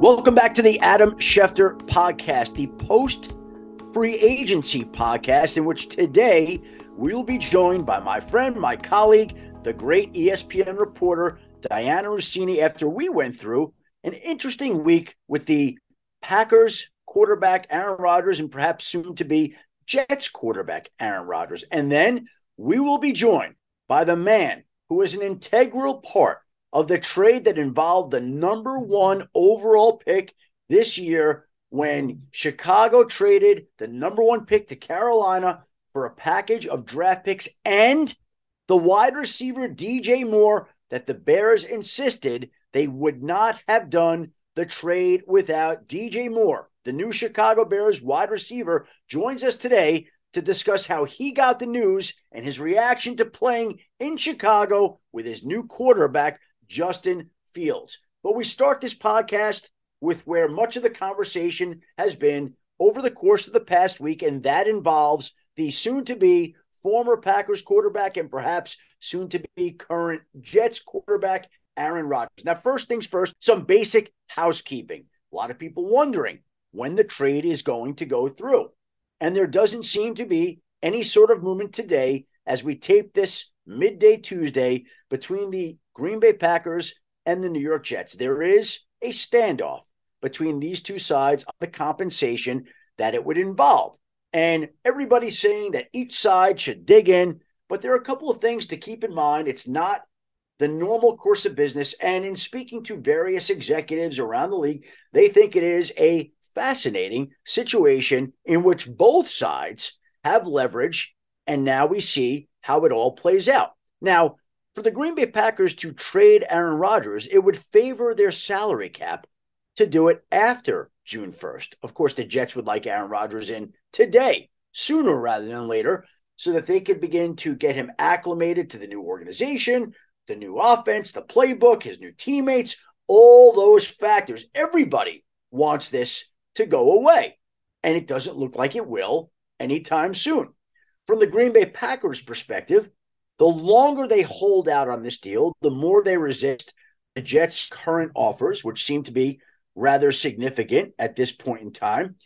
Welcome back to the Adam Schefter podcast, the post-free agency podcast, in which today we will be joined by my friend, my colleague, the great ESPN reporter, Diana Russini, after we went through an interesting week with the Packers quarterback, Aaron Rodgers, and perhaps soon to be Jets quarterback, Aaron Rodgers. And then we will be joined by the man who is an integral part of the trade that involved the number one overall pick this year when Chicago traded the number one pick to Carolina for a package of draft picks and the wide receiver DJ Moore that the Bears insisted they would not have done the trade without. DJ Moore, the new Chicago Bears wide receiver, joins us today to discuss how he got the news and his reaction to playing in Chicago with his new quarterback, Justin Fields. But we start this podcast with where much of the conversation has been over the course of the past week, and that involves the soon-to-be former Packers quarterback and perhaps soon-to-be current Jets quarterback, Aaron Rodgers. Now, first things first, some basic housekeeping. A lot of people wondering when the trade is going to go through. And there doesn't seem to be any sort of movement today as we tape this midday Tuesday between the Green Bay Packers and the New York Jets. There is a standoff between these two sides on the compensation that it would involve. And everybody's saying that each side should dig in, but there are a couple of things to keep in mind. It's not the normal course of business. And in speaking to various executives around the league, they think it is a fascinating situation in which both sides have leverage, and now we see how it all plays out. Now, for the Green Bay Packers to trade Aaron Rodgers, it would favor their salary cap to do it after June 1st. Of course, the Jets would like Aaron Rodgers in today, sooner rather than later, so that they could begin to get him acclimated to the new organization, the new offense, the playbook, his new teammates, all those factors. Everybody wants this to go away, and it doesn't look like it will anytime soon. From the Green Bay Packers' perspective, the longer they hold out on this deal, the more they resist the Jets' current offers, which seem to be rather significant at this point in time,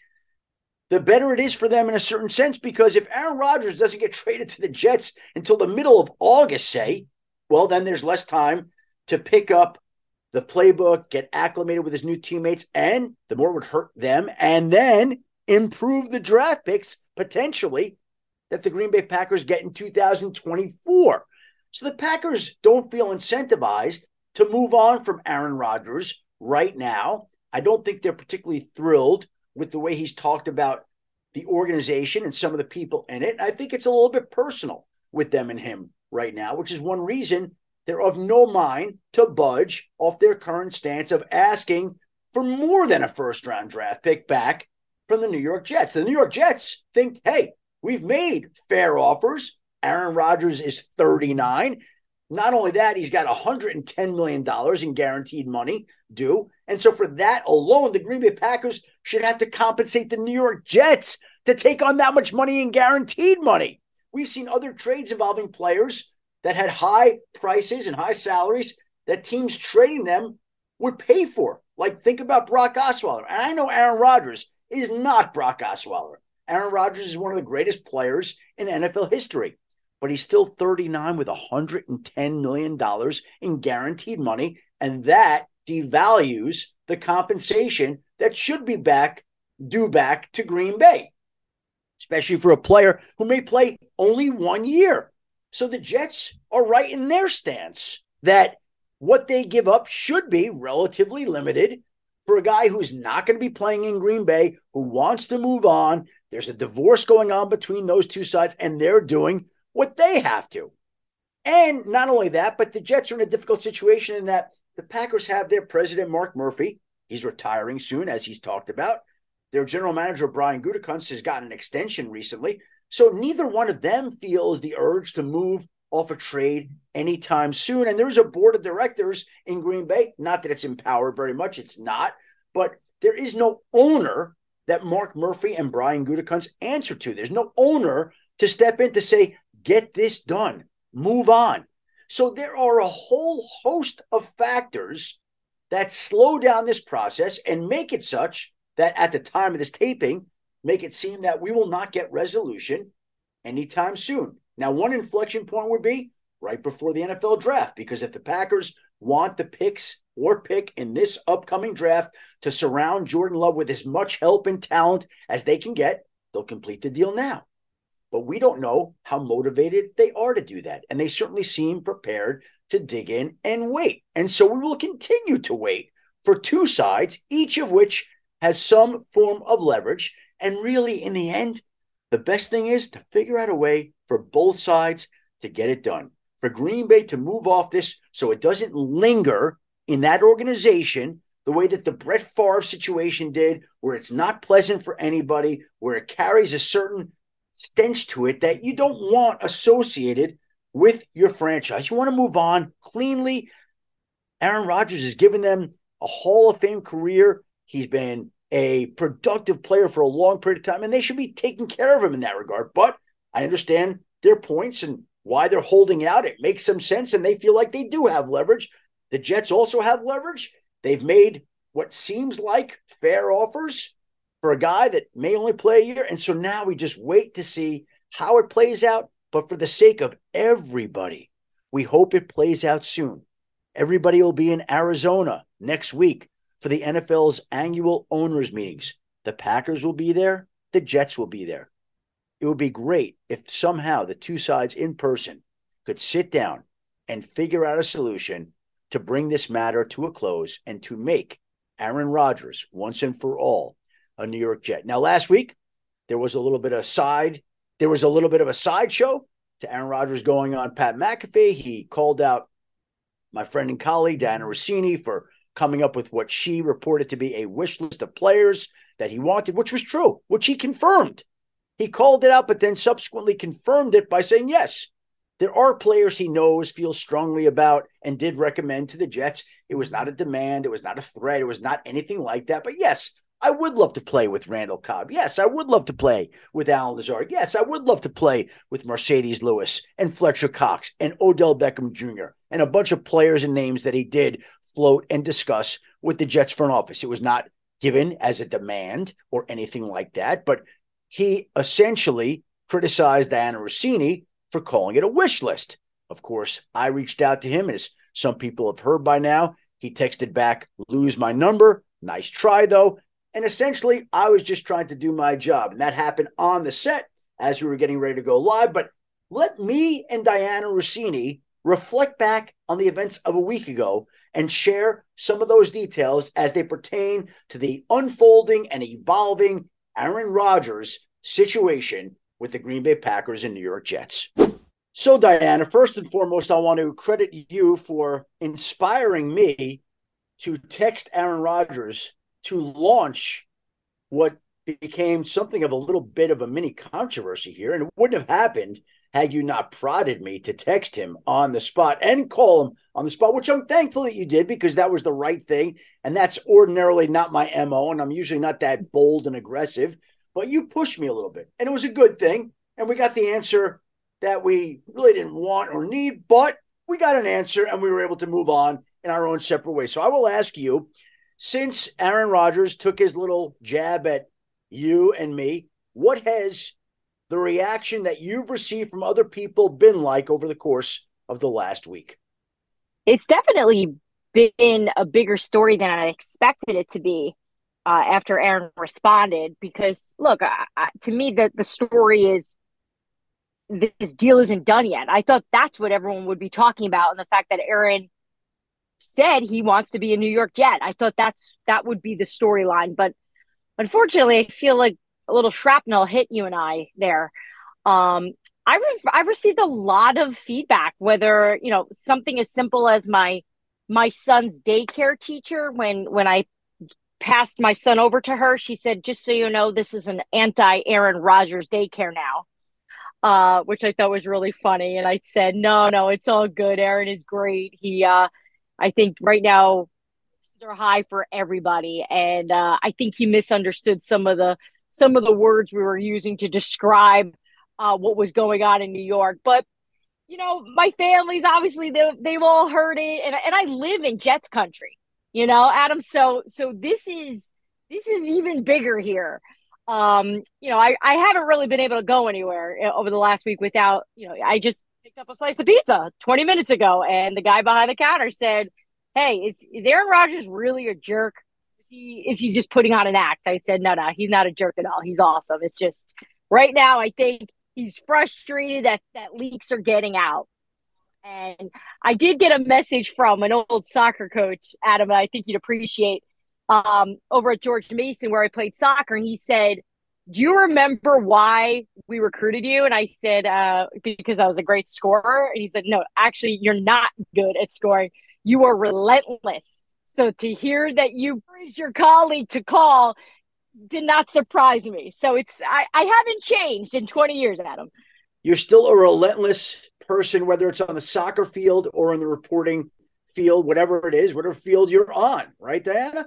the better it is for them in a certain sense, because if Aaron Rodgers doesn't get traded to the Jets until the middle of August, say, well, then there's less time to pick up the playbook, get acclimated with his new teammates, and the more it would hurt them, and then improve the draft picks, potentially, that the Green Bay Packers get in 2024. So the Packers don't feel incentivized to move on from Aaron Rodgers right now. I don't think they're particularly thrilled with the way he's talked about the organization and some of the people in it. I think it's a little bit personal with them and him right now, which is one reason they're of no mind to budge off their current stance of asking for more than a first-round draft pick back from the New York Jets. The New York Jets think, hey, we've made fair offers. Aaron Rodgers is 39. Not only that, he's got $110 million in guaranteed money due. And so for that alone, the Green Bay Packers should have to compensate the New York Jets to take on that much money in guaranteed money. We've seen other trades involving players that had high prices and high salaries that teams trading them would pay for. Like, think about Brock Osweiler. And I know Aaron Rodgers is not Brock Osweiler. Aaron Rodgers is one of the greatest players in NFL history, but he's still 39 with $110 million in guaranteed money, and that devalues the compensation that should be due back to Green Bay, especially for a player who may play only 1 year. So the Jets are right in their stance that what they give up should be relatively limited for a guy who's not going to be playing in Green Bay, who wants to move on. There's a divorce going on between those two sides, and they're doing what they have to. And not only that, but the Jets are in a difficult situation in that the Packers have their president, Mark Murphy. He's retiring soon, as he's talked about. Their general manager, Brian Gutekunst, has gotten an extension recently. So neither one of them feels the urge to move off a trade anytime soon. And there's a board of directors in Green Bay. Not that it's empowered very much. It's not. But there is no owner that Mark Murphy and Brian Gutekunst answer to. There's no owner to step in to say, get this done, move on. So there are a whole host of factors that slow down this process and make it such that at the time of this taping, make it seem that we will not get resolution anytime soon. Now, one inflection point would be right before the NFL draft, because if the Packers want the picks or pick in this upcoming draft to surround Jordan Love with as much help and talent as they can get, they'll complete the deal now. But we don't know how motivated they are to do that. And they certainly seem prepared to dig in and wait. And so we will continue to wait for two sides, each of which has some form of leverage. And really, in the end, the best thing is to figure out a way for both sides to get it done. For Green Bay to move off this so it doesn't linger in that organization the way that the Brett Favre situation did, where it's not pleasant for anybody, where it carries a certain stench to it that you don't want associated with your franchise. You want to move on cleanly. Aaron Rodgers has given them a Hall of Fame career. He's been a productive player for a long period of time, and they should be taking care of him in that regard. But I understand their points and why they're holding out. It makes some sense, and they feel like they do have leverage. The Jets also have leverage. They've made what seems like fair offers for a guy that may only play a year. And so now we just wait to see how it plays out. But for the sake of everybody, we hope it plays out soon. Everybody will be in Arizona next week for the NFL's annual owners meetings. The Packers will be there. The Jets will be there. It would be great if somehow the two sides in person could sit down and figure out a solution to bring this matter to a close and to make Aaron Rodgers once and for all a New York Jet. Now, last week, there was a little bit of a sideshow to Aaron Rodgers going on Pat McAfee. He called out my friend and colleague, Diana Rossini, for coming up with what she reported to be a wish list of players that he wanted, which was true, which he confirmed. He called it out, but then subsequently confirmed it by saying, yes, there are players he knows, feels strongly about, and did recommend to the Jets. It was not a demand. It was not a threat. It was not anything like that. But yes, I would love to play with Randall Cobb. Yes, I would love to play with Alan Lazard. Yes, I would love to play with Mercedes Lewis and Fletcher Cox and Odell Beckham Jr. and a bunch of players and names that he did float and discuss with the Jets front office. It was not given as a demand or anything like that, but he essentially criticized Diana Rossini for calling it a wish list. Of course, I reached out to him, as some people have heard by now. He texted back, "Lose my number. Nice try, though." And essentially, I was just trying to do my job. And that happened on the set as we were getting ready to go live. But let me and Diana Rossini reflect back on the events of a week ago and share some of those details as they pertain to the unfolding and evolving Aaron Rodgers situation with the Green Bay Packers and New York Jets. So, Diana, first and foremost, I want to credit you for inspiring me to text Aaron Rodgers to launch what became something of a little bit of a mini controversy here. And it wouldn't have happened had you not prodded me to text him on the spot and call him on the spot, which I'm thankful that you did, because that was the right thing. And that's ordinarily not my MO, and I'm usually not that bold and aggressive. But you pushed me a little bit, and it was a good thing. And we got the answer that we really didn't want or need, but we got an answer, and we were able to move on in our own separate ways. So I will ask you, since Aaron Rodgers took his little jab at you and me, what has the reaction that you've received from other people been like over the course of the last week? It's definitely been a bigger story than I expected it to be after Aaron responded. Because, look, to me, the story is this deal isn't done yet. I thought that's what everyone would be talking about, and the fact that Aaron said he wants to be a New York Jet. I thought that would be the storyline. But unfortunately, I feel like a little shrapnel hit you and I there. I've received a lot of feedback, whether, something as simple as my son's daycare teacher, when I passed my son over to her, she said, "Just so you know, this is an anti-Aaron Rodgers daycare now," which I thought was really funny. And I said, no, it's all good. Aaron is great. I think right now are high for everybody, and I think he misunderstood some of the words we were using to describe what was going on in New York. But my family's obviously they've all heard it, and I live in Jets country. Adam. So this is even bigger here. I haven't really been able to go anywhere over the last week without, I just picked up a slice of pizza 20 minutes ago, and the guy behind the counter said, "Hey, is Aaron Rodgers really a jerk? Is he just putting on an act?" I said, "No, he's not a jerk at all. He's awesome. It's just right now, I think he's frustrated that leaks are getting out." And I did get a message from an old soccer coach, Adam, I think you'd appreciate, over at George Mason, where I played soccer. And he said, "Do you remember why we recruited you?" And I said, because I was a great scorer. And he said, "No, actually, you're not good at scoring. You are relentless. So to hear that you encouraged your colleague to call did not surprise me." So I haven't changed in 20 years, Adam. You're still a relentless person, whether it's on the soccer field or in the reporting field, whatever it is, whatever field you're on, right, Diana?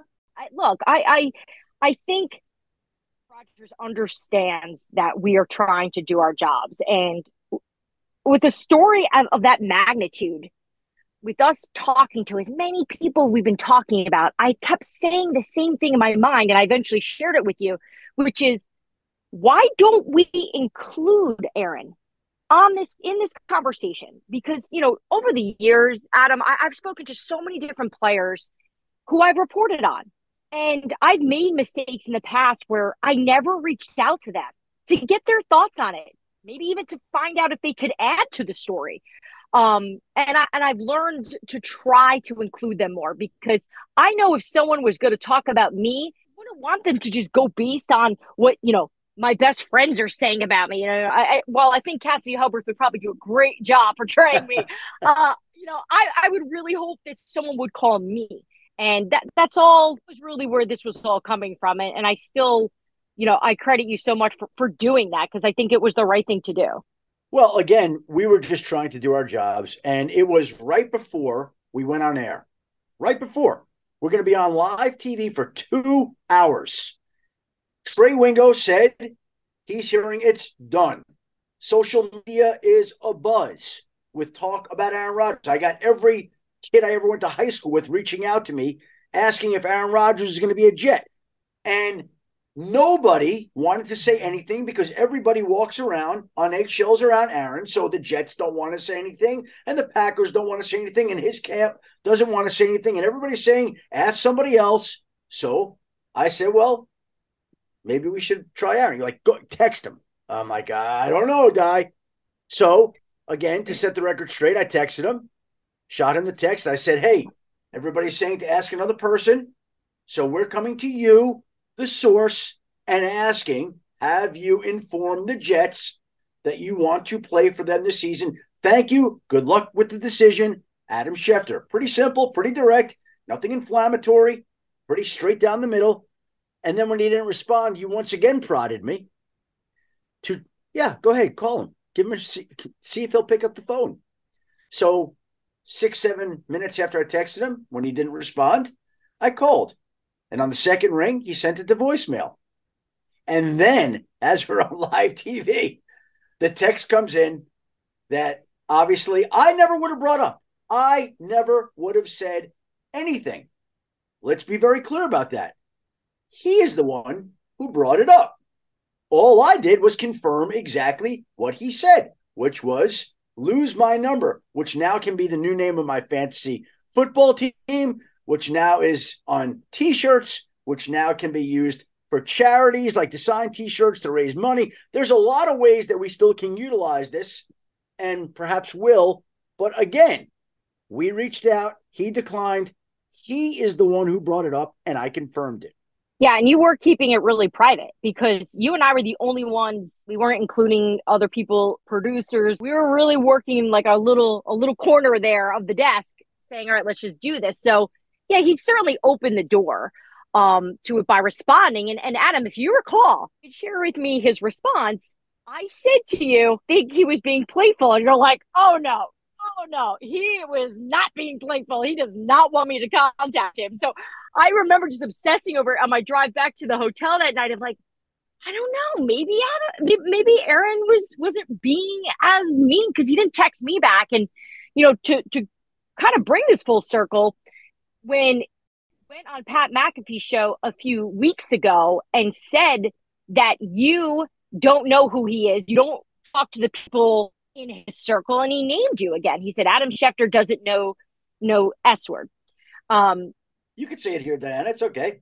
I think Rodgers understands that we are trying to do our jobs. And with a story of that magnitude, with us talking to as many people we've been talking about, I kept saying the same thing in my mind, and I eventually shared it with you, which is, why don't we include Aaron on this in this conversation? Because over the years, Adam, I've spoken to so many different players who I've reported on, and I've made mistakes in the past where I never reached out to them to get their thoughts on it, maybe even to find out if they could add to the story. And I've learned to try to include them more, because I know if someone was going to talk about me, I wouldn't want them to just go based on what my best friends are saying about me. While I think Cassidy Hubbarth would probably do a great job portraying me, I would really hope that someone would call me. And that's all was really where this was all coming from. And I still, I credit you so much for doing that, because I think it was the right thing to do. Well, again, we were just trying to do our jobs, and it was right before we went on air. Right before. We're going to be on live TV for 2 hours. Trey Wingo said he's hearing it's done. Social media is abuzz with talk about Aaron Rodgers. I got every kid I ever went to high school with reaching out to me, asking if Aaron Rodgers is going to be a Jet. And nobody wanted to say anything, because everybody walks around on eggshells around Aaron. So the Jets don't want to say anything, and the Packers don't want to say anything, and his camp doesn't want to say anything. And everybody's saying, ask somebody else. So I said, well, maybe we should try Aaron. You're like, go text him. I'm like, I don't know, Di. So again, to set the record straight, I texted him, shot him the text. I said, hey, everybody's saying to ask another person. So we're coming to you, the source, and asking, have you informed the Jets that you want to play for them this season? Thank you. Good luck with the decision. Adam Schefter. Pretty simple, pretty direct, nothing inflammatory, pretty straight down the middle. And then when he didn't respond, you once again prodded me to, yeah, go ahead, call him. Give him see if he'll pick up the phone. So 6-7 minutes after I texted him, when he didn't respond, I called. And on the second ring, he sent it to voicemail. And then, as we're on live TV, the text comes in that obviously I never would have brought up. I never would have said anything. Let's be very clear about that. He is the one who brought it up. All I did was confirm exactly what he said, which was lose my number, which now can be the new name of my fantasy football team, which now is on T-shirts, which now can be used for charities, like to sign T-shirts to raise money. There's a lot of ways that we still can utilize this, and perhaps will. But again, we reached out. He declined. He is the one who brought it up, and I confirmed it. Yeah, and you were keeping it really private, because you and I were the only ones. We weren't including other people, producers. We were really working like a little corner there of the desk, saying, all right, let's just do this. So yeah, he certainly opened the door to it by responding. And Adam, if you recall, you share with me his response. I said to you, think he was being playful, and you're like, oh no, he was not being playful. He does not want me to contact him. So I remember just obsessing over it on my drive back to the hotel that night. Of like, I don't know, maybe Aaron wasn't being as mean, because he didn't text me back. And to kind of bring this full circle, when went on Pat McAfee's show a few weeks ago and said that you don't know who he is. You don't talk to the people in his circle, and he named you again. He said Adam Schefter doesn't know no S word. You could say it here, Diana. It's okay.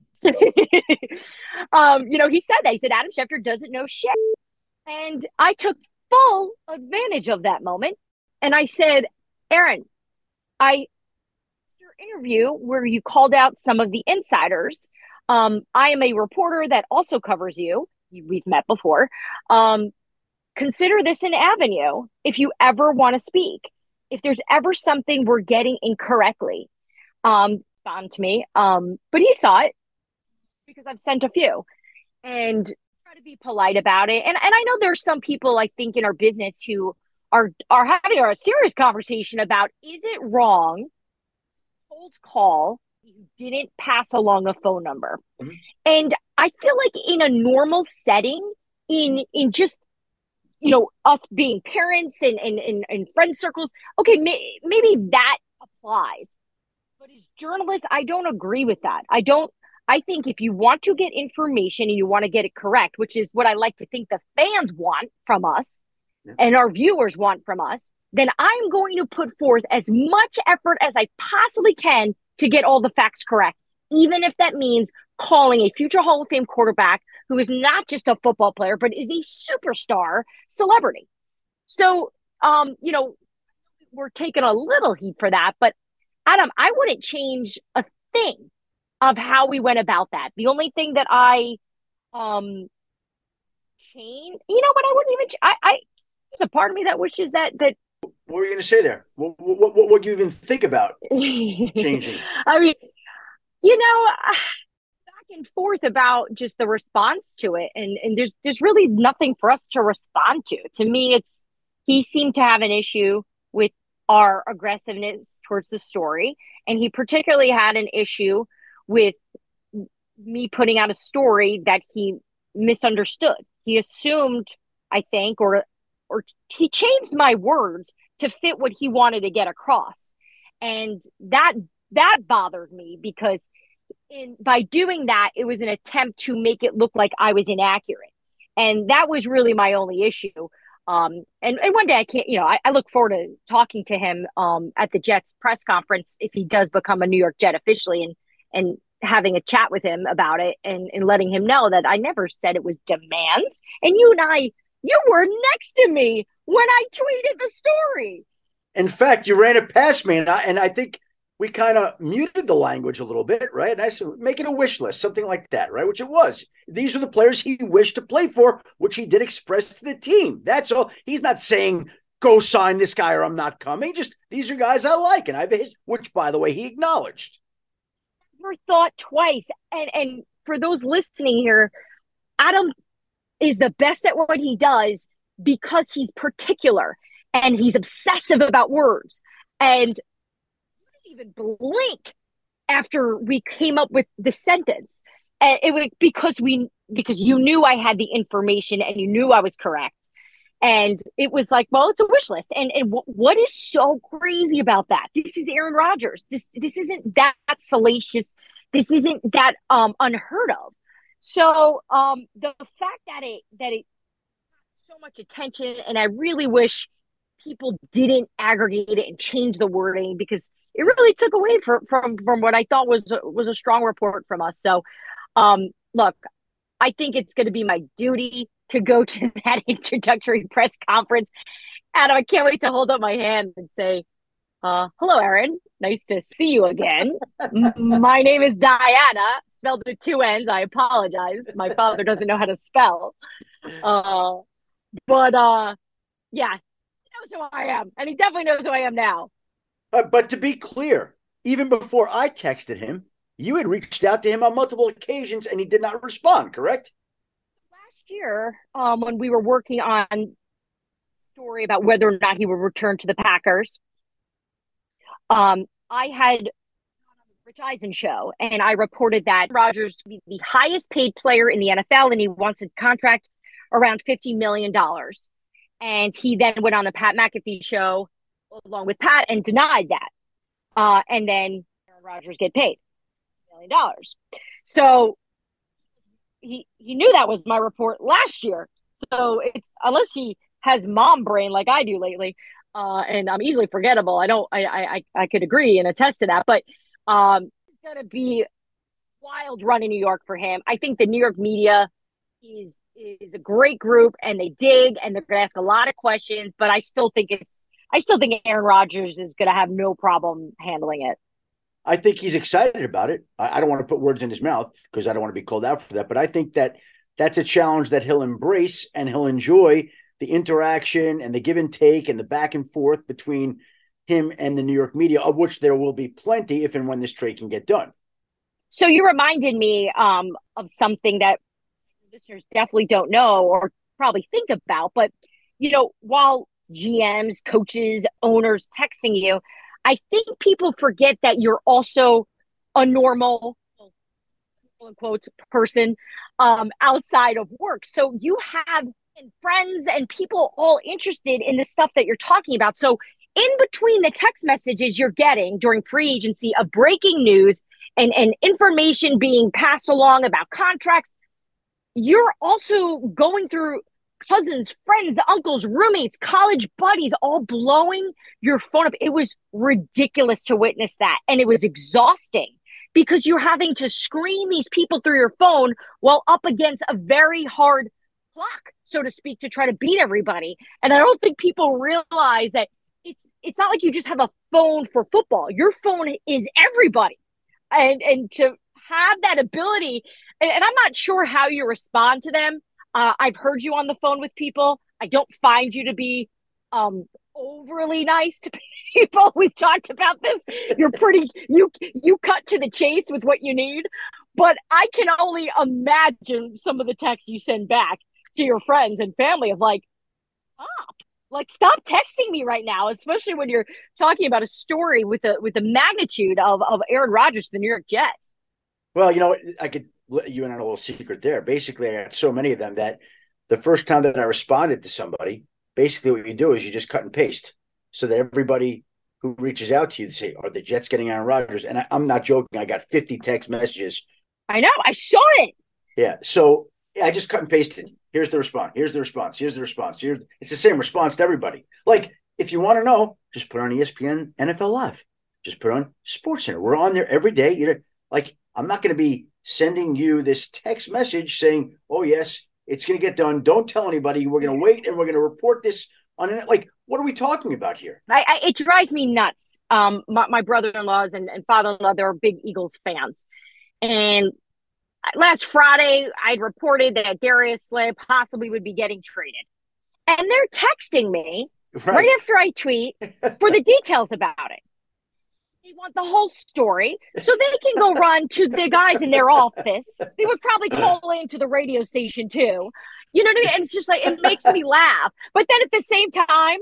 He said that. He said Adam Schefter doesn't know shit. And I took full advantage of that moment. And I said, Aaron, your interview where you called out some of the insiders. I am a reporter that also covers you. We've met before. Consider this an avenue if you ever want to speak. If there's ever something we're getting incorrectly, respond to me. But he saw it because I've sent a few and try to be polite about it. And I know there's some people I think in our business who are having a serious conversation about, is it wrong cold call you didn't pass along a phone number? Mm-hmm. And I feel like in a normal setting, in just us being parents and friend circles, okay, maybe that applies. But as journalists, I don't agree with that. I think if you want to get information and you want to get it correct, which is what I like to think the fans want from us and our viewers want from us, then I'm going to put forth as much effort as I possibly can to get all the facts correct, even if that means calling a future Hall of Fame quarterback who is not just a football player, but is a superstar celebrity. So, we're taking a little heat for that, but Adam, I wouldn't change a thing of how we went about that. The only thing that I change, but I wouldn't even, there's a part of me that wishes that. What were you going to say there? What would you even think about changing? I mean, back and forth about just the response to it. And there's really nothing for us to respond to. To me, he seemed to have an issue with our aggressiveness towards the story. And he particularly had an issue with me putting out a story that he misunderstood. He assumed, I think, or he changed my words to fit what he wanted to get across. And that bothered me because by doing that, it was an attempt to make it look like I was inaccurate. And that was really my only issue. And one day I look forward to talking to him at the Jets press conference if he does become a New York Jet officially, and having a chat with him about it and letting him know that I never said it was demands. And you were next to me when I tweeted the story. In fact, you ran it past me, and I think we kind of muted the language a little bit, right? And I said, make it a wish list, something like that, right? Which it was. These are the players he wished to play for, which he did express to the team. That's all. He's not saying, go sign this guy or I'm not coming. Just, these are guys I like, and I have his, which, by the way, he acknowledged. Never thought twice. And for those listening here, Adam is the best at what he does because he's particular and he's obsessive about words. And even blink after we came up with the sentence. And it was because you knew I had the information and you knew I was correct. And it was like, well, it's a wish list. And what is so crazy about that? This is Aaron Rodgers. This isn't that salacious. This isn't that unheard of. So the fact that it got so much attention, and I really wish people didn't aggregate it and change the wording, because it really took away from what I thought was a strong report from us. So, look, I think it's going to be my duty to go to that introductory press conference. Adam, I can't wait to hold up my hand and say, hello, Aaron. Nice to see you again. My name is Diana, spelled with two N's. I apologize. My father doesn't know how to spell. But yeah, he knows who I am, and he definitely knows who I am now. But to be clear, even before I texted him, you had reached out to him on multiple occasions, and he did not respond, correct? Last year, when we were working on a story about whether or not he would return to the Packers, I had on the Rich Eisen show, and I reported that Rodgers would be the highest paid player in the NFL, and he wants a contract around $50 million. And he then went on the Pat McAfee show along with Pat and denied that. And then Aaron Rodgers get paid. $1 million. So he knew that was my report last year. So it's unless he has mom brain like I do lately, and I'm easily forgettable. I could agree and attest to that. But it's gonna be wild run in New York for him. I think the New York media is a great group, and they dig, and they're gonna ask a lot of questions. But I still think Aaron Rodgers is gonna have no problem handling it. I think he's excited about it. I don't want to put words in his mouth because I don't want to be called out for that. But I think that that's a challenge that he'll embrace and he'll enjoy the interaction and the give and take and the back and forth between him and the New York media, of which there will be plenty if and when this trade can get done. So you reminded me of something that listeners definitely don't know or probably think about. But, while GMs, coaches, owners texting you, I think people forget that you're also a normal, quote unquote, person outside of work. So you have friends and people all interested in the stuff that you're talking about. So in between the text messages you're getting during free agency of breaking news and information being passed along about contracts, you're also going through cousins, friends, uncles, roommates, college buddies, all blowing your phone up. It was ridiculous to witness that. And it was exhausting because you're having to screen these people through your phone while up against a very hard clock, so to speak, to try to beat everybody. And I don't think people realize that it's not like you just have a phone for football. Your phone is everybody. And to have that ability, and I'm not sure how you respond to them. I've heard you on the phone with people. I don't find you to be overly nice to people. We've talked about this. You cut to the chase with what you need. But I can only imagine some of the texts you send back to your friends and family of stop texting me right now, especially when you're talking about a story with the magnitude of Aaron Rodgers to the New York Jets. Well, I could let you in on a little secret there. Basically, I got so many of them that the first time that I responded to somebody, basically what you do is you just cut and paste so that everybody who reaches out to you to say, are the Jets getting Aaron Rodgers? And I'm not joking. I got 50 text messages. I know. I saw it. Yeah. So I just cut and pasted. Here's the response. Here's the response. Here's the response. It's the same response to everybody. Like, if you want to know, just put on ESPN NFL Live. Just put on SportsCenter. We're on there every day. I'm not going to be sending you this text message saying, oh, yes, it's going to get done. Don't tell anybody. We're going to wait and we're going to report this on it. Like, what are we talking about here? It drives me nuts. My brother-in-laws and father-in-law, they're big Eagles fans. And last Friday, I'd reported that Darius Slay possibly would be getting traded. And they're texting me right after I tweet for the details about it. They want the whole story so they can go run to the guys in their office. They would probably call into the radio station too. You know what I mean? And it's just like, it makes me laugh. But then at the same time,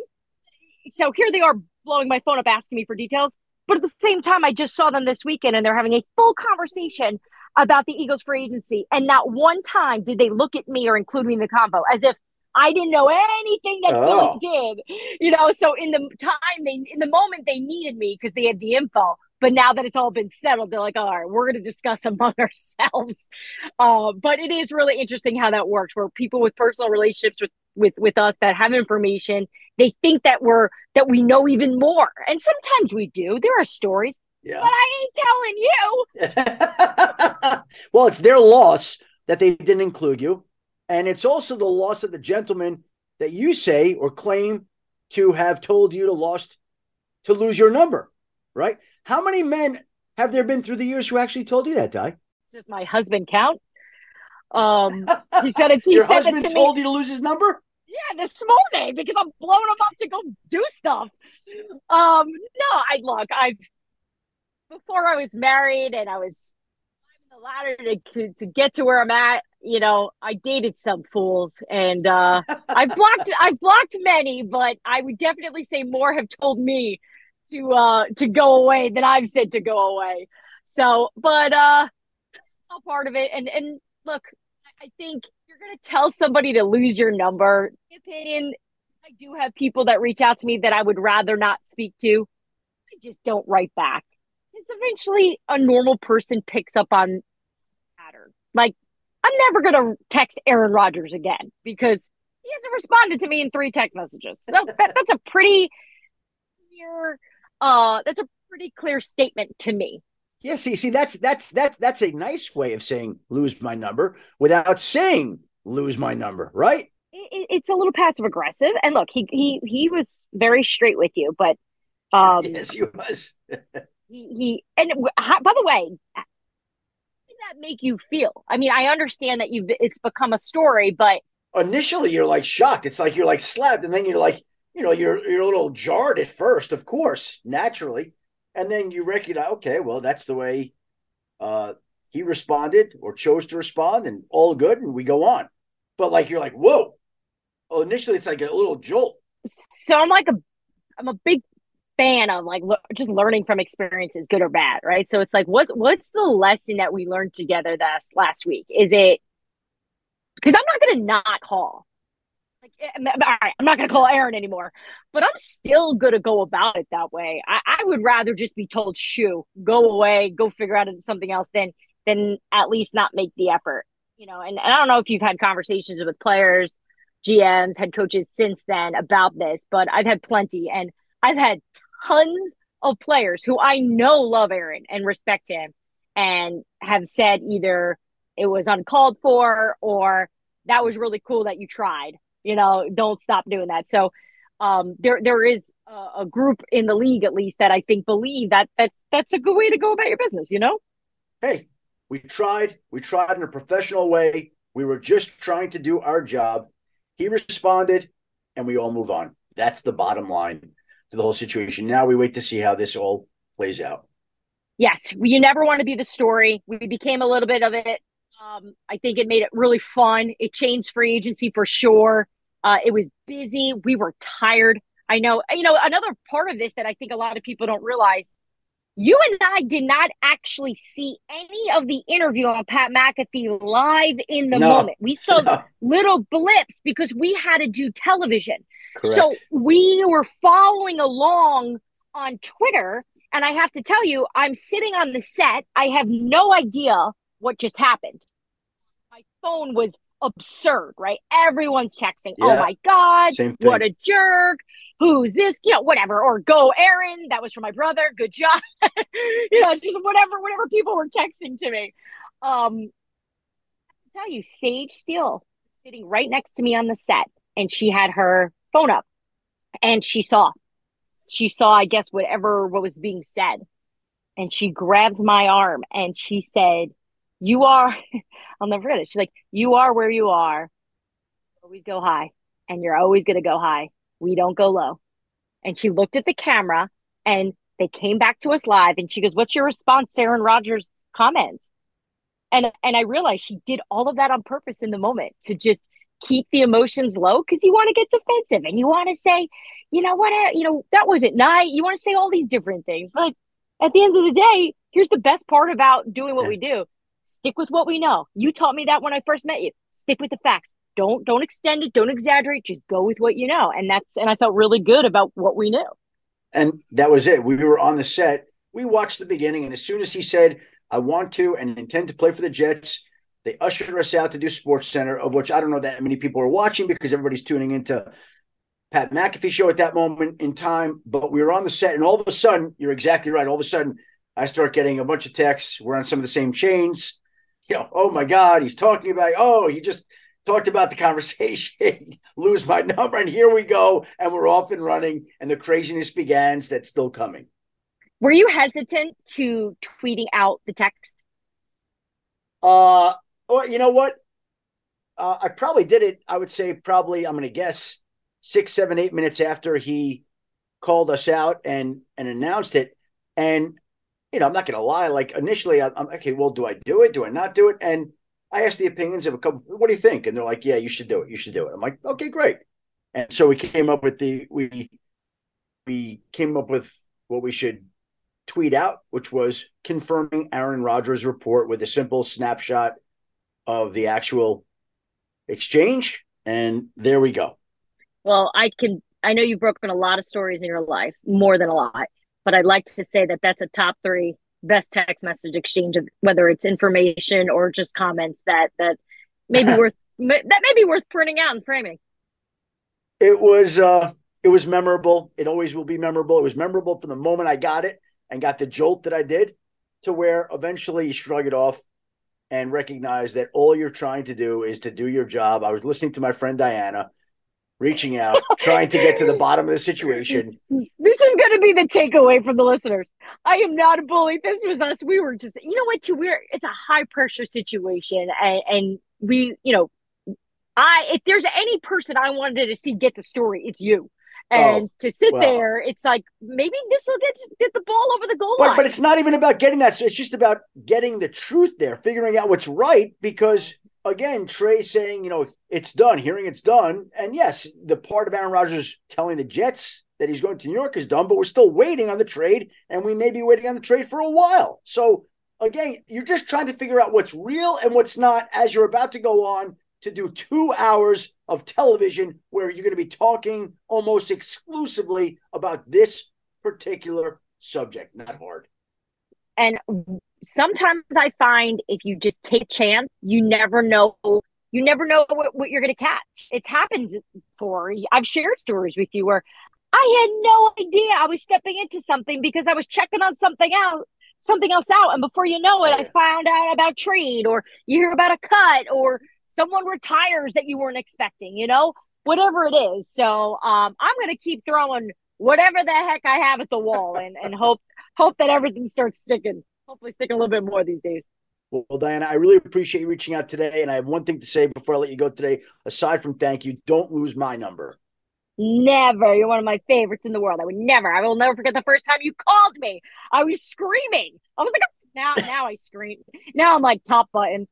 so here they are blowing my phone up asking me for details. But at the same time, I just saw them this weekend and they're having a full conversation about the Eagles free agency. And not one time did they look at me or include me in the convo as if I didn't know anything that Philly did, so in the moment they needed me because they had the info, but now that it's all been settled, they're like, all right, we're going to discuss among ourselves. But it is really interesting how that works, where people with personal relationships with us that have information, they think that we know even more. And sometimes we do. There are stories, but I ain't telling you. Well, it's their loss that they didn't include you. And it's also the loss of the gentleman that you say or claim to have told you to lose your number, right? How many men have there been through the years who actually told you that, Di? Does my husband count? He said it's your husband told you to lose his number? Yeah, this morning because I'm blowing him up to go do stuff. No, before I was married and I was climbing the ladder to get to where I'm at. I dated some fools and I've blocked many, but I would definitely say more have told me to go away than I've said to go away. So, but all part of it. And look, I think you're gonna tell somebody to lose your number. In my opinion, I do have people that reach out to me that I would rather not speak to. I just don't write back. It's eventually a normal person picks up on pattern. Like, I'm never going to text Aaron Rodgers again because he hasn't responded to me in 3 text messages. So that's a pretty clear, that's a pretty clear statement to me. Yeah, see, that's a nice way of saying lose my number without saying lose my number, right? It's a little passive aggressive. And look, he was very straight with you, but Yes, he was. he and by the way, how did that make you feel? I mean, I understand that it's become a story, but Initially you're like shocked. It's like you're like slapped, and then you're like, you're a little jarred at first, of course, naturally. And then you recognize, okay, well, that's the way he responded or chose to respond, and all good, and we go on. But like you're like, whoa. Oh, initially it's like a little jolt. so I'm a big fan of like just learning from experiences, good or bad, right? So it's like, what's the lesson that we learned together last week? Is it because I'm not going to not call? Like, all right, I'm not going to call Aaron anymore, but I'm still going to go about it that way. I would rather just be told, "Shoo, go away, go figure out something else," than at least not make the effort. And I don't know if you've had conversations with players, GMs, head coaches since then about this, but I've had plenty, and I've had tons of players who I know love Aaron and respect him, and have said either it was uncalled for or that was really cool that you tried. Don't stop doing that. So there is a group in the league, at least, that I think believe that's a good way to go about your business. Hey, we tried in a professional way. We were just trying to do our job. He responded, and we all move on. That's the bottom line to the whole situation. Now we wait to see how this all plays out. Yes, you never want to be the story. We became a little bit of it. I think it made it really fun. It changed free agency for sure. It was busy. We were tired. I know, another part of this that I think a lot of people don't realize, you and I did not actually see any of the interview on Pat McAfee live in the No, moment. We saw no, little blips because we had to do television. So correct. we were following along on Twitter. And I have to tell you, I'm sitting on the set. I have no idea what just happened. My phone was absurd, right? Everyone's texting, "Oh Yeah, my God, same what thing. a jerk. Who's this?" Whatever. Or "Go, Aaron. That was for my brother. Good job." Just whatever people were texting to me. I tell you, Sage Steele sitting right next to me on the set, and she had her phone up, and she saw, I guess, what was being said. And she grabbed my arm and she said, "You are," I'll never forget it. She's like, "You are where you are. Always go high. And you're always going to go high. We don't go low." And she looked at the camera and they came back to us live. And she goes, "What's your response to Aaron Rodgers' comments?" And I realized she did all of that on purpose in the moment to just keep the emotions low because you want to get defensive and you want to say, what, that wasn't nice. You want to say all these different things. But at the end of the day, here's the best part about doing what Yeah. we do. Stick with what we know. You taught me that when I first met you. Stick with the facts. Don't extend it. Don't exaggerate. Just go with what you know. And I felt really good about what we knew. And that was it. We were on the set. We watched the beginning, and as soon as he said, "I want to and intend to play for the Jets," they ushered us out to do Sports Center, of which I don't know that many people are watching because everybody's tuning into Pat McAfee show at that moment in time. But we were on the set, and all of a sudden, you're exactly right. All of a sudden, I start getting a bunch of texts. We're on some of the same chains. Oh my God, he's talking about, he just talked about the conversation, lose my number. And here we go. And we're off and running. And the craziness begins that's still coming. Were you hesitant to tweeting out the text? Well, you know what? I probably did it. I would say probably, I'm going to guess 6, 7, 8 minutes after he called us out and announced it. And, I'm not going to lie. Like initially I'm okay. Well, do I do it? Do I not do it? And I asked the opinions of a couple. What do you think? And they're like, "Yeah, you should do it. You should do it." I'm like, "Okay, great." And so we came up with what we should tweet out, which was confirming Aaron Rodgers' report with a simple snapshot of the actual exchange. And there we go. Well, I know you've broken a lot of stories in your life, more than a lot, but I'd like to say that that's a top 3 best text message exchange of whether it's information or just comments that may be worth printing out and framing. It was memorable. It always will be memorable. It was memorable from the moment I got it and got the jolt that I did to where eventually you shrug it off and recognize that all you're trying to do is to do your job. I was listening to my friend Diana, reaching out, trying to get to the bottom of the situation. This is going to be the takeaway from the listeners. I am not a bully. This was us. We were just, you know what, too, it's a high pressure situation. And we, if there's any person I wanted to see get the story, it's you. And to sit there, it's like, maybe this will get the ball over the goal line. But it's not even about getting that. It's just about getting the truth there, figuring out what's right. Because, again, Trey's saying, it's done, hearing it's done. And, yes, the part of Aaron Rodgers telling the Jets that he's going to New York is done, but we're still waiting on the trade, and we may be waiting on the trade for a while. So, again, you're just trying to figure out what's real and what's not as you're about to go on to do 2 hours of television where you're going to be talking almost exclusively about this particular subject. Not hard. And sometimes I find if you just take a chance, you never know what you're going to catch. It's happened before. I've shared stories with you where I had no idea I was stepping into something because I was checking on something else out. And before you know it, I found out about trade, or you hear about a cut, or someone retires that you weren't expecting, whatever it is. So I'm going to keep throwing whatever the heck I have at the wall and hope that everything starts sticking. Hopefully sticking a little bit more these days. Well, Diana, I really appreciate you reaching out today. And I have one thing to say before I let you go today. Aside from thank you, don't lose my number. Never. You're one of my favorites in the world. I will never forget the first time you called me. I was screaming. I was like, now I scream. Now I'm like top button.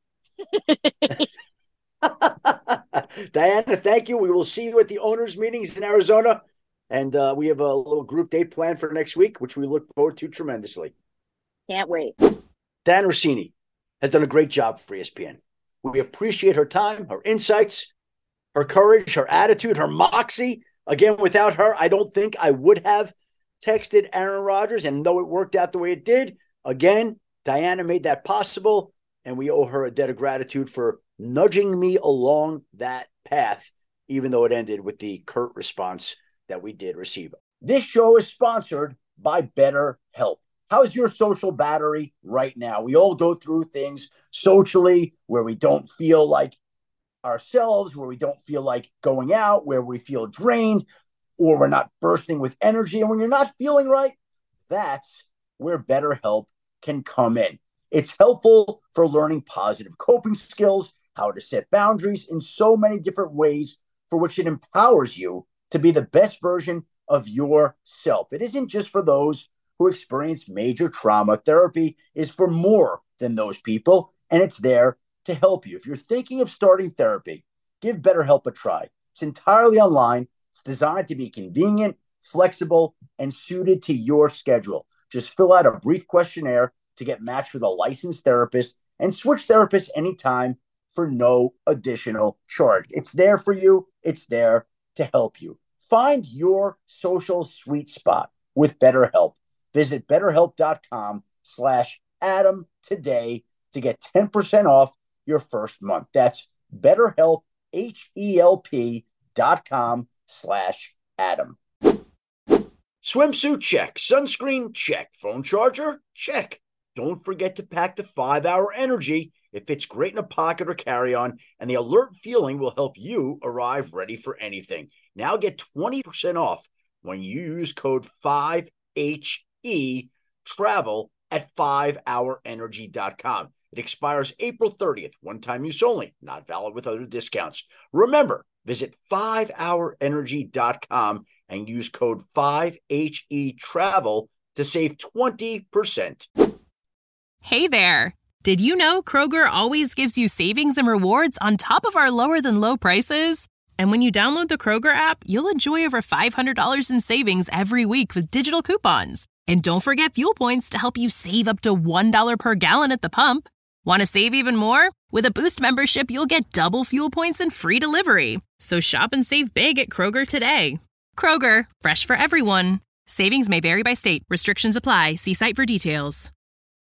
Diana, thank you. We will see you at the owners' meetings in Arizona. And we have a little group date planned for next week, which we look forward to tremendously. Can't wait. Diana Russini has done a great job for ESPN. We appreciate her time, her insights, her courage, her attitude, her moxie. Again, without her, I don't think I would have texted Aaron Rodgers. And though it worked out the way it did, again, Diana made that possible. And we owe her a debt of gratitude for nudging me along that path, even though it ended with the curt response that we did receive. This show is sponsored by BetterHelp. How's your social battery right now? We all go through things socially where we don't feel like ourselves, where we don't feel like going out, where we feel drained, or we're not bursting with energy. And when you're not feeling right, that's where BetterHelp can come in. It's helpful for learning positive coping skills, how to set boundaries in so many different ways, for which it empowers you to be the best version of yourself. It isn't just for those who experience major trauma. Therapy is for more than those people, and it's there to help you. If you're thinking of starting therapy, give BetterHelp a try. It's entirely online. It's designed to be convenient, flexible, and suited to your schedule. Just fill out a brief questionnaire to get matched with a licensed therapist and switch therapists anytime for no additional charge. It's there for you. It's there to help you. Find your social sweet spot with BetterHelp. Visit BetterHelp.com/Adam today to get 10% off your first month. That's BetterHelp, HELP.com/Adam. Swimsuit check. Sunscreen check. Phone charger check. Don't forget to pack the 5-Hour Energy. It fits great in a pocket or carry-on, and the alert feeling will help you arrive ready for anything. Now get 20% off when you use code 5HE-TRAVEL at 5hourenergy.com. It expires April 30th, one-time use only, not valid with other discounts. Remember, visit 5hourenergy.com and use code 5HE-TRAVEL to save 20%. Hey there! Did you know Kroger always gives you savings and rewards on top of our lower-than-low prices? And when you download the Kroger app, you'll enjoy over $500 in savings every week with digital coupons. And don't forget fuel points to help you save up to $1 per gallon at the pump. Want to save even more? With a Boost membership, you'll get double fuel points and free delivery. So shop and save big at Kroger today. Kroger, fresh for everyone. Savings may vary by state. Restrictions apply. See site for details.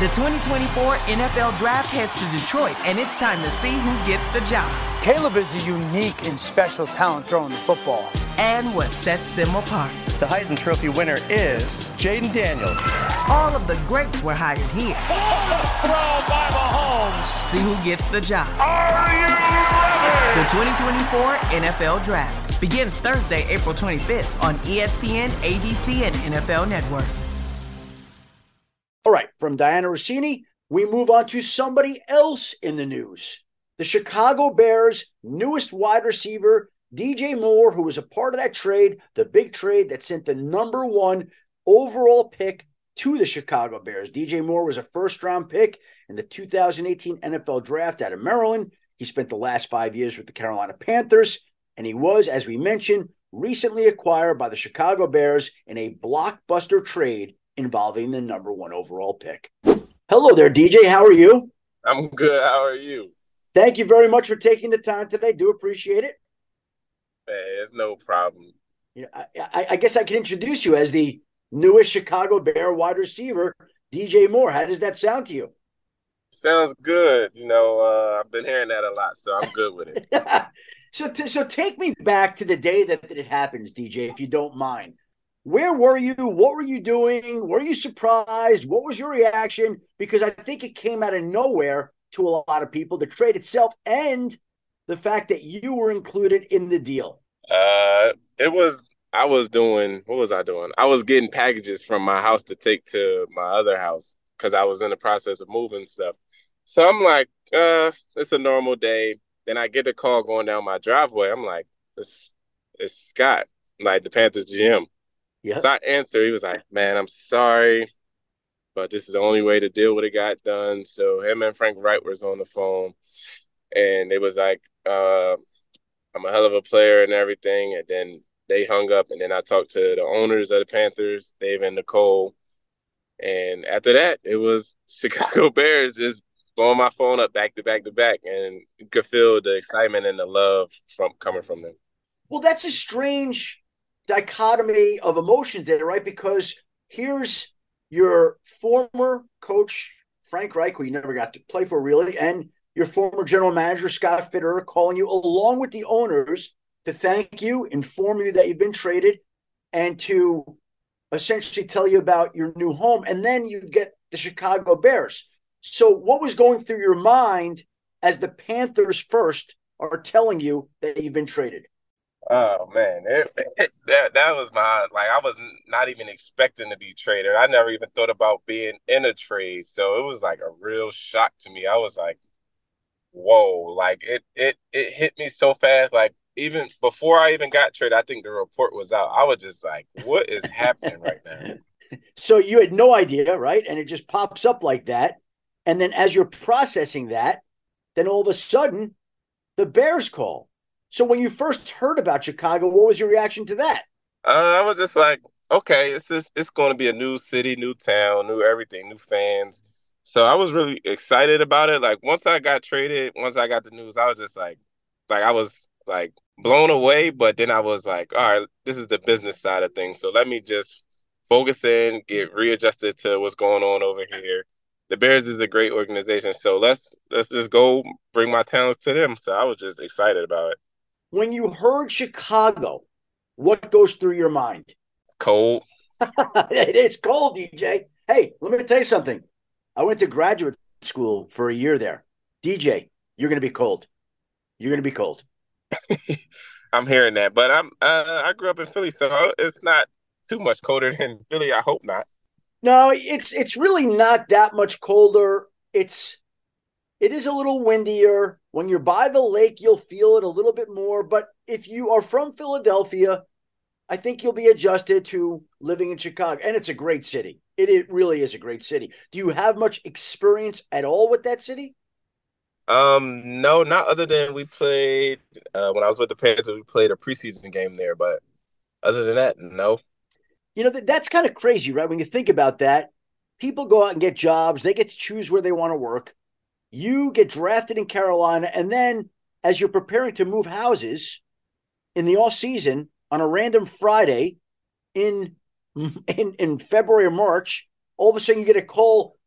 The 2024 NFL Draft heads to Detroit, and it's time to see who gets the job. Caleb is a unique and special talent throwing the football. And what sets them apart. The Heisman Trophy winner is Jaden Daniels. All of the greats were hired here. Throw by Mahomes. See who gets the job. Are you ready? The 2024 NFL Draft begins Thursday, April 25th on ESPN, ABC, and NFL Network. All right, from Diana Rossini, we move on to somebody else in the news. The Chicago Bears' newest wide receiver, DJ Moore, who was a part of that trade, the big trade that sent the number 1 overall pick to the Chicago Bears. DJ Moore was a first-round pick in the 2018 NFL Draft out of Maryland. He spent the last 5 years with the Carolina Panthers, and he was, as we mentioned, recently acquired by the Chicago Bears in a blockbuster trade involving the number 1 overall pick. Hello there, DJ. How are you? I'm good. How are you? Thank you very much for taking the time today. Do appreciate it. It's no problem. You know, I guess I can introduce you as the newest Chicago Bear wide receiver, DJ Moore. How does that sound to you? Sounds good. I've been hearing that a lot, so I'm good with it. So take me back to the day that it happens, DJ, if you don't mind. Where were you? What were you doing? Were you surprised? What was your reaction? Because I think it came out of nowhere to a lot of people, the trade itself and the fact that you were included in the deal. What was I doing? I was getting packages from my house to take to my other house because I was in the process of moving stuff. So I'm like, it's a normal day. Then I get a call going down my driveway. I'm like, it's Scott, like the Panthers GM. Yeah. So I answered. He was like, man, I'm sorry, but this is the only way to deal with it got done. So him and Frank Wright was on the phone, and it was like, I'm a hell of a player and everything. And then they hung up, and then I talked to the owners of the Panthers, Dave and Nicole. And after that, it was Chicago Bears just blowing my phone up back to back to back, and you could feel the excitement and the love coming from them. Well, that's a strange dichotomy of emotions there, right? Because here's your former coach, Frank Reich, who you never got to play for really, and your former general manager, Scott Fitterer, calling you along with the owners to thank you, inform you that you've been traded, and to essentially tell you about your new home. And then you get the Chicago Bears. So what was going through your mind as the Panthers first are telling you that you've been traded? Oh, man, that was I was not even expecting to be traded. I never even thought about being in a trade. So it was like a real shock to me. I was like, whoa, like it hit me so fast. Like even before I even got traded, I think the report was out. I was just like, what is happening right now? So you had no idea, right? And it just pops up like that. And then as you're processing that, then all of a sudden the Bears call. So when you first heard about Chicago, what was your reaction to that? I was just like, okay, it's going to be a new city, new town, new everything, new fans. So I was really excited about it. Like once I got traded, once I got the news, I was just like I was like blown away. But then I was like, all right, this is the business side of things. So let me just focus in, get readjusted to what's going on over here. The Bears is a great organization. So let's just go bring my talents to them. So I was just excited about it. When you heard Chicago, what goes through your mind? Cold. It is cold, DJ. Hey, let me tell you something. I went to graduate school for a year there. DJ, you're going to be cold. You're going to be cold. I'm hearing that, but I grew up in Philly, so it's not too much colder than Philly. I hope not. No, it's really not that much colder. It is a little windier. When you're by the lake, you'll feel it a little bit more. But if you are from Philadelphia, I think you'll be adjusted to living in Chicago. And it's a great city. It really is a great city. Do you have much experience at all with that city? No, not other than we played when I was with the Panthers, we played a preseason game there. But other than that, no. You know, that's kind of crazy, right? When you think about that, people go out and get jobs. They get to choose where they want to work. You get drafted in Carolina, and then as you're preparing to move houses in the off season on a random Friday in February or March, all of a sudden you get a call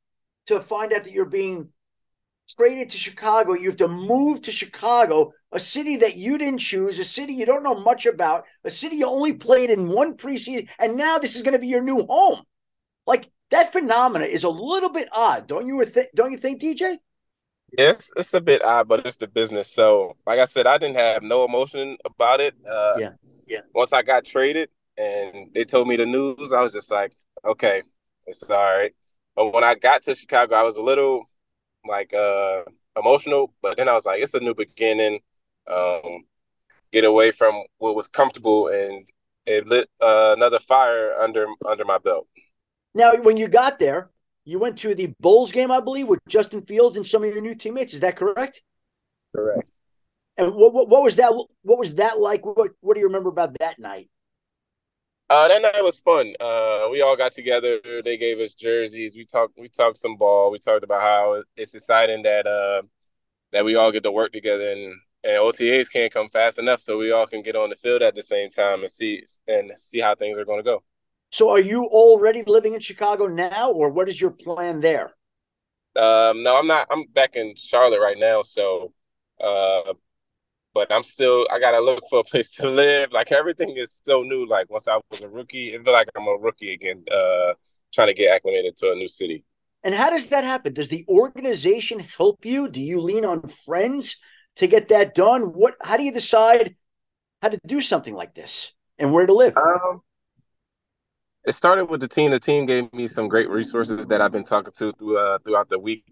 to find out that you're being traded to Chicago. You have to move to Chicago, a city that you didn't choose, a city you don't know much about, a city you only played in one preseason, and now this is going to be your new home. Like, that phenomena is a little bit odd, don't you think, DJ? Yes, it's a bit odd, but it's the business. So, like I said, I didn't have no emotion about it. Yeah. Once I got traded and they told me the news, I was just like, okay, it's all right. But when I got to Chicago, I was a little like emotional, but then I was like, it's a new beginning. Get away from what was comfortable, and it lit another fire under my belt. Now, when you got there, you went to the Bulls game, I believe, with Justin Fields and some of your new teammates. Is that correct? Correct. And what was that? What was that like? What do you remember about that night? That night was fun. We all got together. They gave us jerseys. We talked some ball. We talked about how it's exciting that we all get to work together, and OTAs can't come fast enough, so we all can get on the field at the same time and see how things are going to go. So, are you already living in Chicago now, or what is your plan there? No, I'm not. I'm back in Charlotte right now, so. But I gotta look for a place to live. Like, everything is so new. Like, once I was a rookie, it feel like I'm a rookie again, trying to get acclimated to a new city. And how does that happen? Does the organization help you? Do you lean on friends to get that done? How do you decide how to do something like this and where to live? It started with the team. The team gave me some great resources that I've been talking to throughout the week.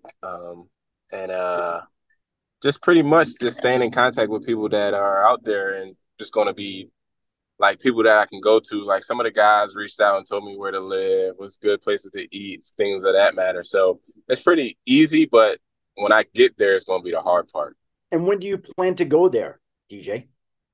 Just pretty much just staying in contact with people that are out there and just going to be like people that I can go to. Like, some of the guys reached out and told me where to live, what's good places to eat, things of that matter. So it's pretty easy, but when I get there, it's going to be the hard part. And when do you plan to go there, DJ?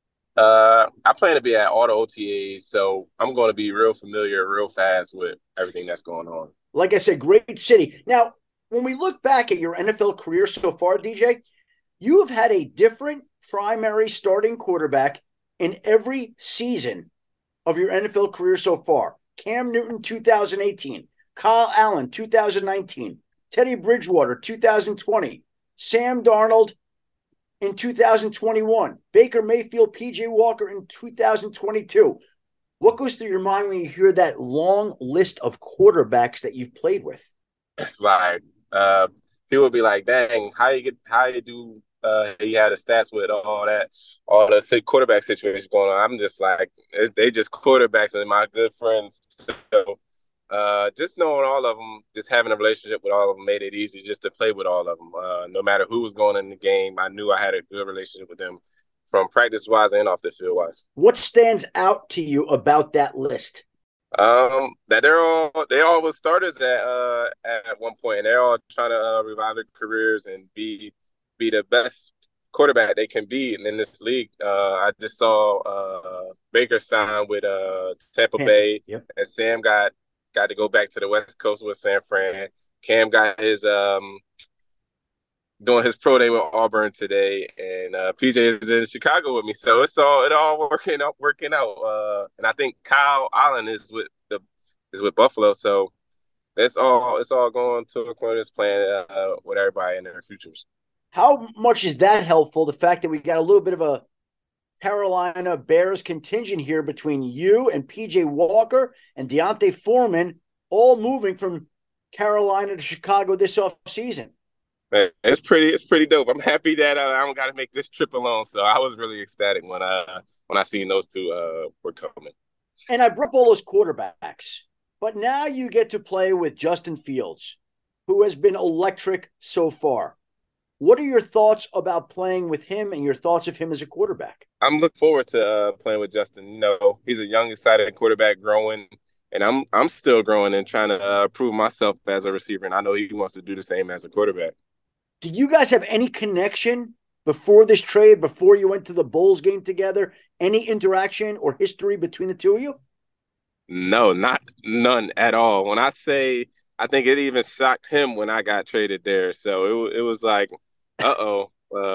I plan to be at all the OTAs, so I'm going to be real familiar real fast with everything that's going on. Like I said, great city. Now, when we look back at your NFL career so far, DJ, you have had a different primary starting quarterback in every season of your NFL career so far. Cam Newton, 2018. Kyle Allen, 2019. Teddy Bridgewater, 2020. Sam Darnold in 2021. Baker Mayfield, P.J. Walker in 2022. What goes through your mind when you hear that long list of quarterbacks that you've played with? It's like people would be like, dang, how you do he had the stats with all the quarterback situation going on. I'm just like, they just quarterbacks and my good friends. So just knowing all of them, just having a relationship with all of them made it easy just to play with all of them. No matter who was going in the game, I knew I had a good relationship with them from practice-wise and off the field-wise. What stands out to you about that list? That they all were starters at one point, and they're all trying to revive their careers and be the best quarterback they can be in this league. I just saw Baker sign with Tampa Bay, yep. And Sam got to go back to the West Coast with San Fran. Cam got his doing his pro day with Auburn today, and PJ is in Chicago with me. So it all working out. And I think Kyle Allen is with Buffalo. So it's all going to according to this plan with everybody in their futures. How much is that helpful? The fact that we got a little bit of a Carolina Bears contingent here between you and PJ Walker and D'Onta Foreman, all moving from Carolina to Chicago this offseason. Man, it's pretty dope. I'm happy that I don't got to make this trip alone. So I was really ecstatic when I seen those two were coming. And I brought up all those quarterbacks, but now you get to play with Justin Fields, who has been electric so far. What are your thoughts about playing with him and your thoughts of him as a quarterback? I'm looking forward to playing with Justin. You know, he's a young, excited quarterback growing, and I'm still growing and trying to prove myself as a receiver, and I know he wants to do the same as a quarterback. Did you guys have any connection before this trade, before you went to the Bulls game together? Any interaction or history between the two of you? No, none at all. When I say, I think it even shocked him when I got traded there. So it was like, oh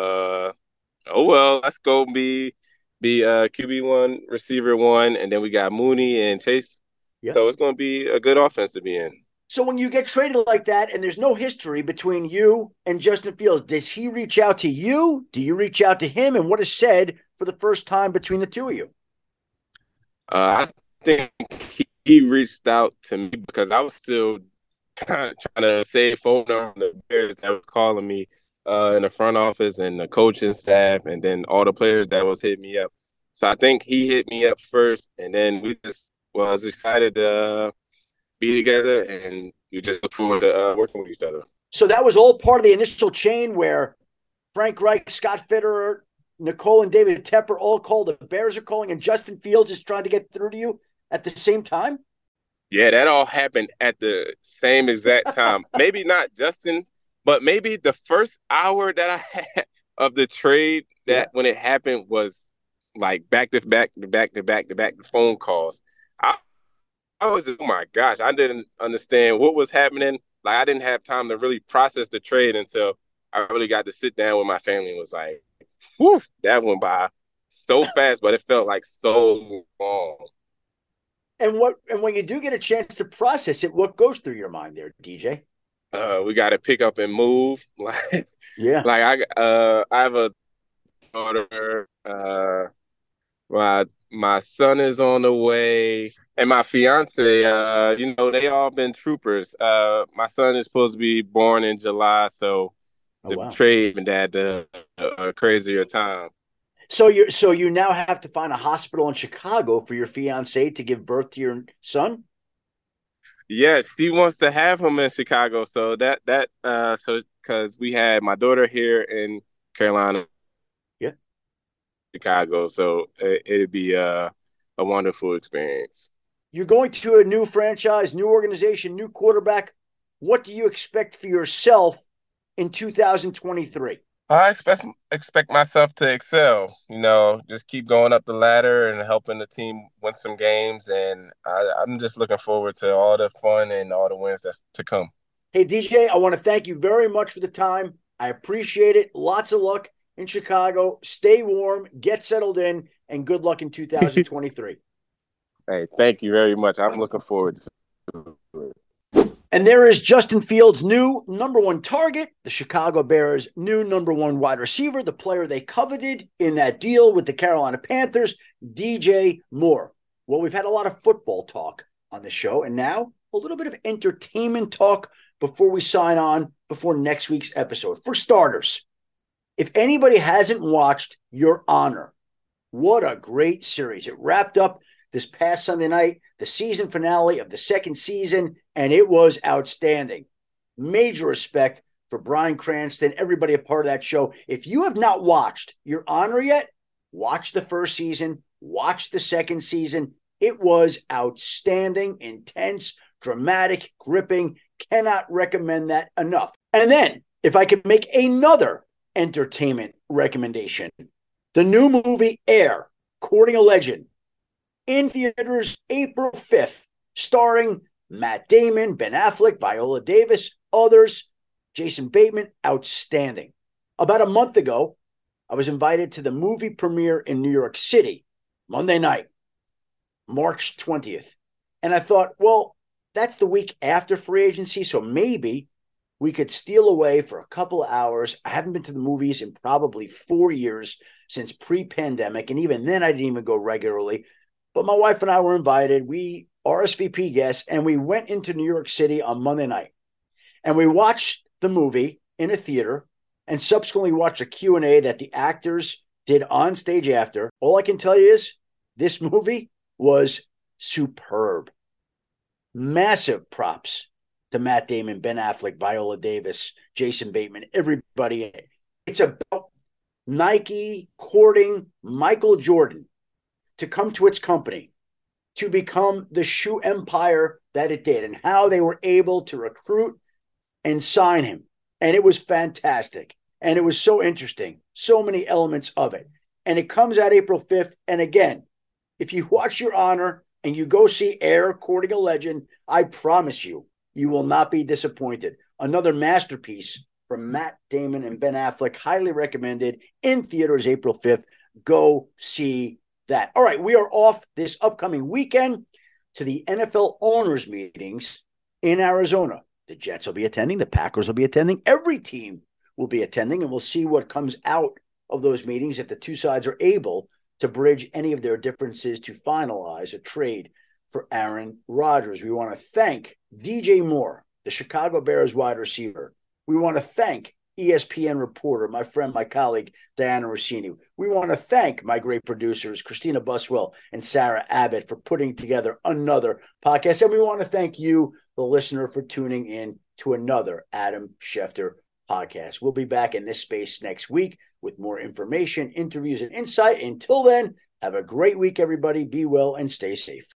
well, let's go be QB1, receiver 1, and then we got Mooney and Chase. Yep. So it's going to be a good offense to be in. So when you get traded like that and there's no history between you and Justin Fields, does he reach out to you? Do you reach out to him? And what is said for the first time between the two of you? I think he reached out to me because I was still trying to save phone number from the Bears that was calling me in the front office and the coaching staff, and then all the players that was hitting me up. So I think he hit me up first, and then we just was excited to be together, and we just look forward to working with each other. So that was all part of the initial chain where Frank Reich, Scott Fitterer, Nicole and David Tepper all called. The Bears are calling, and Justin Fields is trying to get through to you at the same time? Yeah, that all happened at the same exact time. Maybe not Justin, but maybe the first hour that I had of the trade when it happened was like back to back phone calls. I was just, oh my gosh, I didn't understand what was happening. Like, I didn't have time to really process the trade until I really got to sit down with my family and was like, whew, that went by so fast, but it felt like so long. And when you do get a chance to process it, what goes through your mind there, DJ? We got to pick up and move. Like, yeah. Like I have a daughter. My son is on the way, and my fiance. They all been troopers. My son is supposed to be born in July, so the trade and had a crazier time. So you now have to find a hospital in Chicago for your fiance to give birth to your son? Yes, she wants to have him in Chicago. So because we had my daughter here in Carolina, Chicago. So it'd be a wonderful experience. You're going to a new franchise, new organization, new quarterback. What do you expect for yourself in 2023? I expect myself to excel, just keep going up the ladder and helping the team win some games. And I'm just looking forward to all the fun and all the wins that's to come. Hey, DJ, I want to thank you very much for the time. I appreciate it. Lots of luck in Chicago. Stay warm, get settled in, and good luck in 2023. Hey, thank you very much. I'm looking forward to it. And there is Justin Fields' new number one target, the Chicago Bears' new number one wide receiver, the player they coveted in that deal with the Carolina Panthers, DJ Moore. Well, we've had a lot of football talk on the show, and now a little bit of entertainment talk before we sign on before next week's episode. For starters, if anybody hasn't watched Your Honor, what a great series. It wrapped up this past Sunday night, the season finale of the second season, and it was outstanding. Major respect for Bryan Cranston, everybody a part of that show. If you have not watched Your Honor yet, watch the first season, watch the second season. It was outstanding, intense, dramatic, gripping. Cannot recommend that enough. And then, if I could make another entertainment recommendation, the new movie Air, Courting a Legend, in theaters April 5th, starring Matt Damon, Ben Affleck, Viola Davis, others, Jason Bateman, outstanding. About a month ago, I was invited to the movie premiere in New York City, Monday night, March 20th. And I thought, well, that's the week after free agency, so maybe we could steal away for a couple of hours. I haven't been to the movies in probably 4 years since pre-pandemic, and even then I didn't even go regularly. But my wife and I were invited. We RSVP guests, and we went into New York City on Monday night. And we watched the movie in a theater and subsequently watched a Q&A that the actors did on stage after. All I can tell you is this movie was superb. Massive props to Matt Damon, Ben Affleck, Viola Davis, Jason Bateman, everybody in it. It's about Nike courting Michael Jordan to come to its company, to become the shoe empire that it did, and how they were able to recruit and sign him. And it was fantastic. And it was so interesting. So many elements of it. And it comes out April 5th. And again, if you watch Your Honor and you go see Air, Courting a Legend, I promise you, you will not be disappointed. Another masterpiece from Matt Damon and Ben Affleck, highly recommended, in theaters April 5th. Go see that. All right, we are off this upcoming weekend to the NFL owners meetings in Arizona. The Jets will be attending. The Packers will be attending. Every team will be attending, and we'll see what comes out of those meetings if the two sides are able to bridge any of their differences to finalize a trade for Aaron Rodgers. We want to thank DJ Moore, the Chicago Bears wide receiver. We want to thank ESPN reporter, my friend, my colleague, Diana Rossini. We want to thank my great producers, Christina Buswell and Sarah Abbott, for putting together another podcast. And we want to thank you, the listener, for tuning in to another Adam Schefter podcast. We'll be back in this space next week with more information, interviews, and insight. Until then, have a great week, everybody. Be well and stay safe.